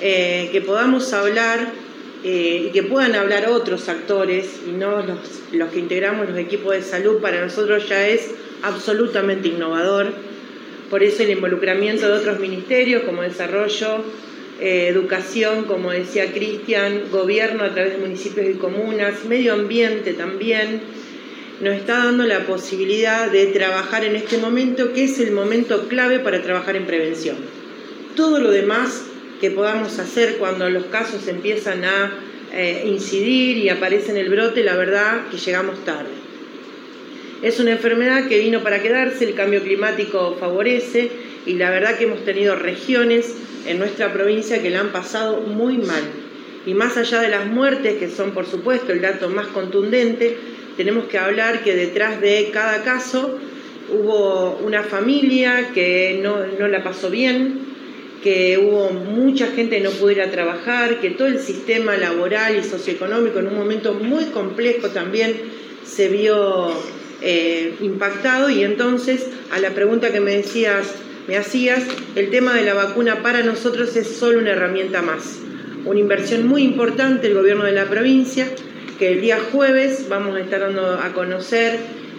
que podamos hablar y que puedan hablar otros actores y no los que integramos los equipos de salud, para nosotros ya es absolutamente innovador. Por eso el involucramiento de otros ministerios como Desarrollo, Educación, como decía Cristian, Gobierno a través de municipios y comunas, Medio Ambiente también, nos está dando la posibilidad de trabajar en este momento, que es el momento clave para trabajar en prevención. Todo lo demás que podamos hacer cuando los casos empiezan a incidir y aparece en el brote, la verdad que llegamos tarde. Es una enfermedad que vino para quedarse, el cambio climático favorece y la verdad que hemos tenido regiones en nuestra provincia que la han pasado muy mal. Y más allá de las muertes, que son por supuesto el dato más contundente, tenemos que hablar que detrás de cada caso hubo una familia que no la pasó bien, que hubo mucha gente que no pudo ir a trabajar, que todo el sistema laboral y socioeconómico en un momento muy complejo también se vio impactado. Y entonces, a la pregunta que me hacías, el tema de la vacuna para nosotros es solo una herramienta más, una inversión muy importante del gobierno de la provincia, que el día jueves vamos a estar dando a conocer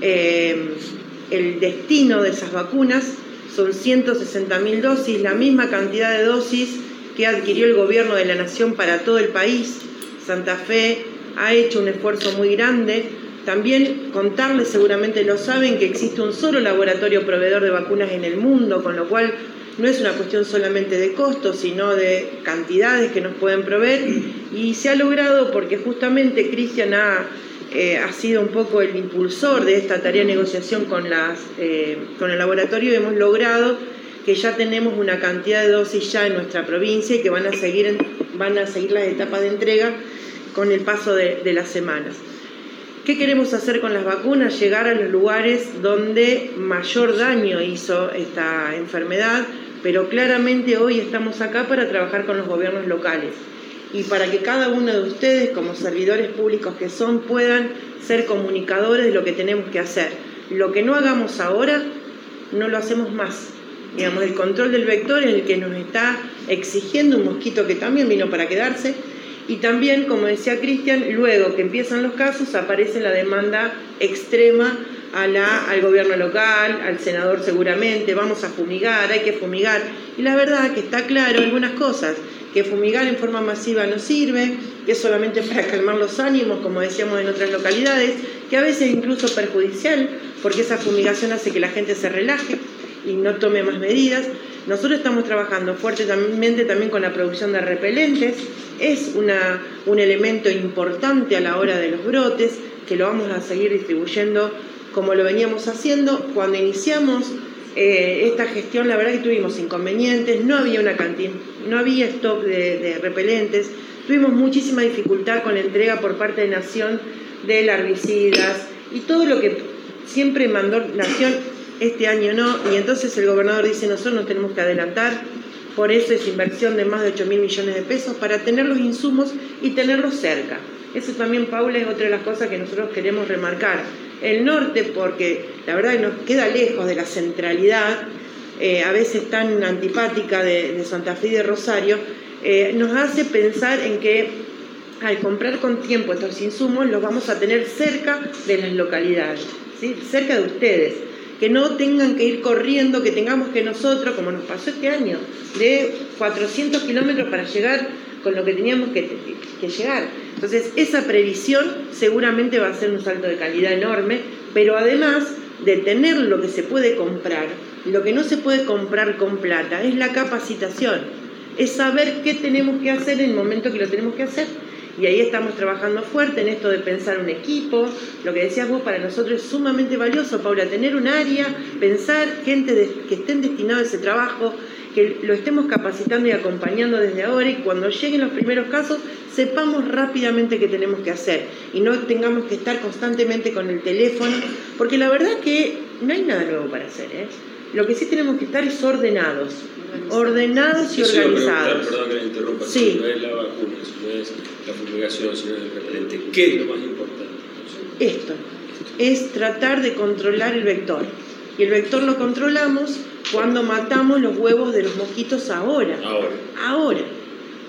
el destino de esas vacunas. Son 160.000 dosis, la misma cantidad de dosis que adquirió el gobierno de la nación para todo el país. Santa Fe ha hecho un esfuerzo muy grande. También contarles, seguramente lo saben, que existe un solo laboratorio proveedor de vacunas en el mundo, con lo cual no es una cuestión solamente de costos, sino de cantidades que nos pueden proveer. Y se ha logrado porque justamente Cristian ha sido un poco el impulsor de esta tarea de negociación con el laboratorio. Hemos logrado que ya tenemos una cantidad de dosis ya en nuestra provincia y que van a seguir las etapas de entrega con el paso de las semanas. ¿Qué queremos hacer con las vacunas? Llegar a los lugares donde mayor daño hizo esta enfermedad, pero claramente hoy estamos acá para trabajar con los gobiernos locales y para que cada uno de ustedes, como servidores públicos que son, puedan ser comunicadores de lo que tenemos que hacer. Lo que no hagamos ahora, no lo hacemos más. Digamos, el control del vector es el que nos está exigiendo un mosquito que también vino para quedarse. Y también, como decía Cristian, luego que empiezan los casos, aparece la demanda extrema al gobierno local, al senador seguramente, vamos a fumigar, hay que fumigar. Y la verdad que está claro algunas cosas, que fumigar en forma masiva no sirve, que es solamente para calmar los ánimos, como decíamos en otras localidades, que a veces es incluso perjudicial, porque esa fumigación hace que la gente se relaje y no tome más medidas. Nosotros estamos trabajando fuertemente también con la producción de repelentes, es un elemento importante a la hora de los brotes, que lo vamos a seguir distribuyendo como lo veníamos haciendo. Cuando iniciamos esta gestión, la verdad que tuvimos inconvenientes, no había stock de repelentes, tuvimos muchísima dificultad con la entrega por parte de Nación de herbicidas y todo lo que siempre mandó Nación, este año no, y entonces el gobernador dice: nosotros nos tenemos que adelantar, por eso es inversión de más de 8.000 millones de pesos para tener los insumos y tenerlos cerca. Eso también, Paula, es otra de las cosas que nosotros queremos remarcar. El norte, porque la verdad nos queda lejos de la centralidad, a veces tan antipática de Santa Fe y de Rosario, nos hace pensar en que al comprar con tiempo estos insumos los vamos a tener cerca de las localidades, ¿sí? Cerca de ustedes, que no tengan que ir corriendo, que tengamos que nosotros, como nos pasó este año, de 400 kilómetros para llegar con lo que teníamos que llegar. Entonces, esa previsión seguramente va a ser un salto de calidad enorme, pero además de tener lo que se puede comprar, lo que no se puede comprar con plata es la capacitación, es saber qué tenemos que hacer en el momento que lo tenemos que hacer. Y ahí estamos trabajando fuerte en esto de pensar un equipo. Lo que decías vos, para nosotros es sumamente valioso, Paula, tener un área, pensar gente que estén destinados a ese trabajo, que lo estemos capacitando y acompañando desde ahora, y cuando lleguen los primeros casos sepamos rápidamente qué tenemos que hacer y no tengamos que estar constantemente con el teléfono, porque la verdad que no hay nada nuevo para hacer, ¿eh? Lo que sí tenemos que estar es ordenados y organizados. Perdón que me interrumpa, sí. Si no es la vacuna, si no es la fumigación, si no es el repelente, ¿qué es lo más importante? Esto es tratar de controlar el vector. Y el vector lo controlamos cuando matamos los huevos de los mosquitos ahora.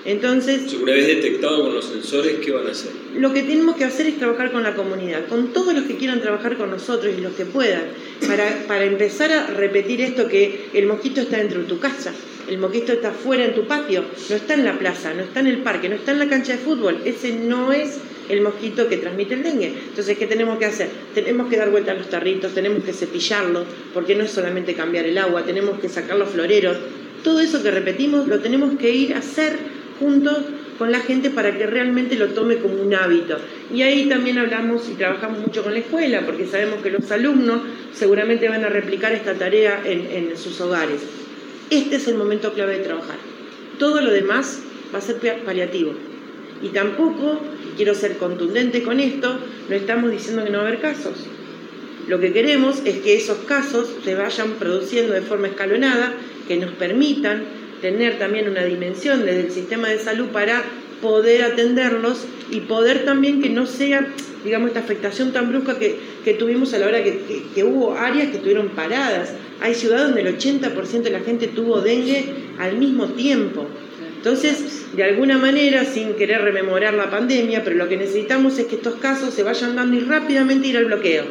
Entonces, una vez detectado con los sensores, ¿qué van a hacer? Lo que tenemos que hacer es trabajar con la comunidad, con todos los que quieran trabajar con nosotros y los que puedan, para empezar a repetir esto, que el mosquito está dentro de tu casa, el mosquito está fuera en tu patio, no está en la plaza, no está en el parque, no está en la cancha de fútbol. Ese no es el mosquito que transmite el dengue. Entonces, ¿qué tenemos que hacer? Tenemos que dar vuelta a los tarritos, tenemos que cepillarlo, porque no es solamente cambiar el agua, tenemos que sacar los floreros. Todo eso que repetimos lo tenemos que ir a hacer juntos con la gente para que realmente lo tome como un hábito. Y ahí también hablamos y trabajamos mucho con la escuela, porque sabemos que los alumnos seguramente van a replicar esta tarea en sus hogares. Este es el momento clave de trabajar. Todo lo demás va a ser paliativo. Y tampoco, quiero ser contundente con esto, no estamos diciendo que no va a haber casos. Lo que queremos es que esos casos se vayan produciendo de forma escalonada, que nos permitan tener también una dimensión desde el sistema de salud para poder atenderlos y poder también que no sea, digamos, esta afectación tan brusca que tuvimos a la hora que hubo áreas que estuvieron paradas. Hay ciudades donde el 80% de la gente tuvo dengue al mismo tiempo. Entonces, de alguna manera, sin querer rememorar la pandemia, pero lo que necesitamos es que estos casos se vayan dando y rápidamente ir al bloqueo.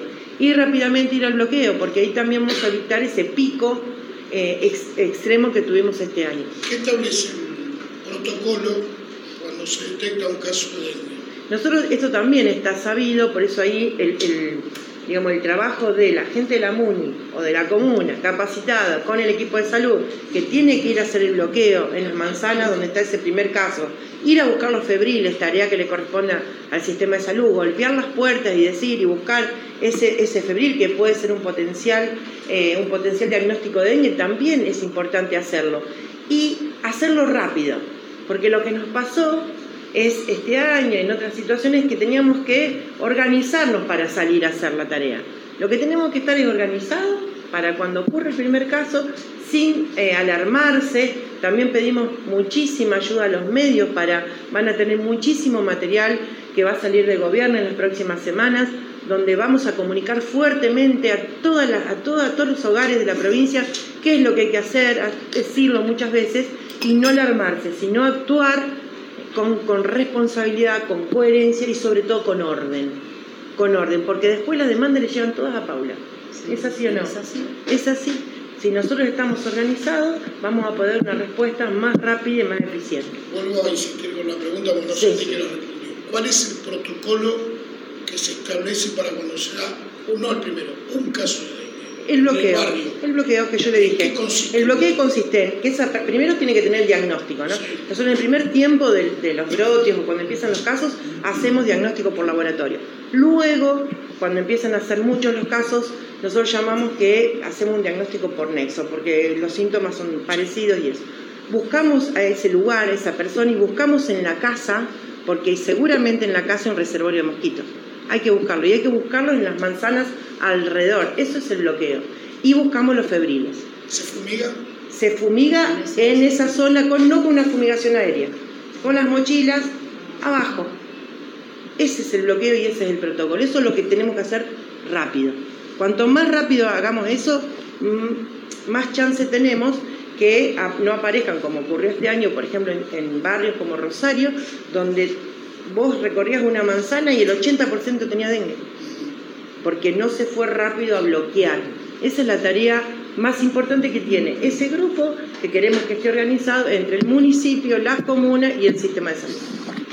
Porque ahí también vamos a evitar ese pico extremo que tuvimos este año. ¿Qué establece un protocolo cuando se detecta un caso de dengue? Nosotros, esto también está sabido, por eso ahí el trabajo de la gente de la MUNI o de la comuna capacitada con el equipo de salud que tiene que ir a hacer el bloqueo en las manzanas donde está ese primer caso, ir a buscar los febriles, tarea que le corresponde al sistema de salud, golpear las puertas y decir y buscar ese febril que puede ser un potencial diagnóstico de dengue, también es importante hacerlo y hacerlo rápido, porque lo que nos pasó es este año, en otras situaciones, que teníamos que organizarnos para salir a hacer la tarea. Lo que tenemos que estar es organizados para cuando ocurre el primer caso, sin alarmarse. También pedimos muchísima ayuda a los medios, van a tener muchísimo material que va a salir del gobierno en las próximas semanas, donde vamos a comunicar fuertemente a todos los hogares de la provincia qué es lo que hay que hacer, decirlo muchas veces, y no alarmarse, sino actuar con responsabilidad, con coherencia y sobre todo con orden, porque después las demandas le llevan todas a Paula. Sí, ¿es así o no? Es así. Si nosotros estamos organizados, vamos a poder dar una respuesta más rápida y más eficiente. Vuelvo a insistir con la pregunta, porque no sé si quiero responder. ¿Cuál es el protocolo que se establece para cuando se da, no el primero, un caso de dengue? El bloqueo que yo le dije. El bloqueo consiste en que primero tiene que tener el diagnóstico, ¿no? Sí. Nosotros en el primer tiempo de los brotes o cuando empiezan los casos, hacemos diagnóstico por laboratorio. Luego, cuando empiezan a ser muchos los casos, nosotros llamamos que hacemos un diagnóstico por nexo, porque los síntomas son parecidos y eso. Buscamos a ese lugar, a esa persona, y buscamos en la casa, porque seguramente en la casa hay un reservorio de mosquitos. Hay que buscarlo, y hay que buscarlo en las manzanas alrededor. Eso es el bloqueo. Y buscamos los febriles. ¿Se fumiga? Se fumiga en esa zona, no con una fumigación aérea, con las mochilas abajo. Ese es el bloqueo y ese es el protocolo. Eso es lo que tenemos que hacer rápido. Cuanto más rápido hagamos eso, más chance tenemos que no aparezcan, como ocurrió este año, por ejemplo, en barrios como Rosario, donde vos recorrías una manzana y el 80% tenía dengue, porque no se fue rápido a bloquear. Esa es la tarea más importante que tiene ese grupo que queremos que esté organizado entre el municipio, las comunas y el sistema de salud.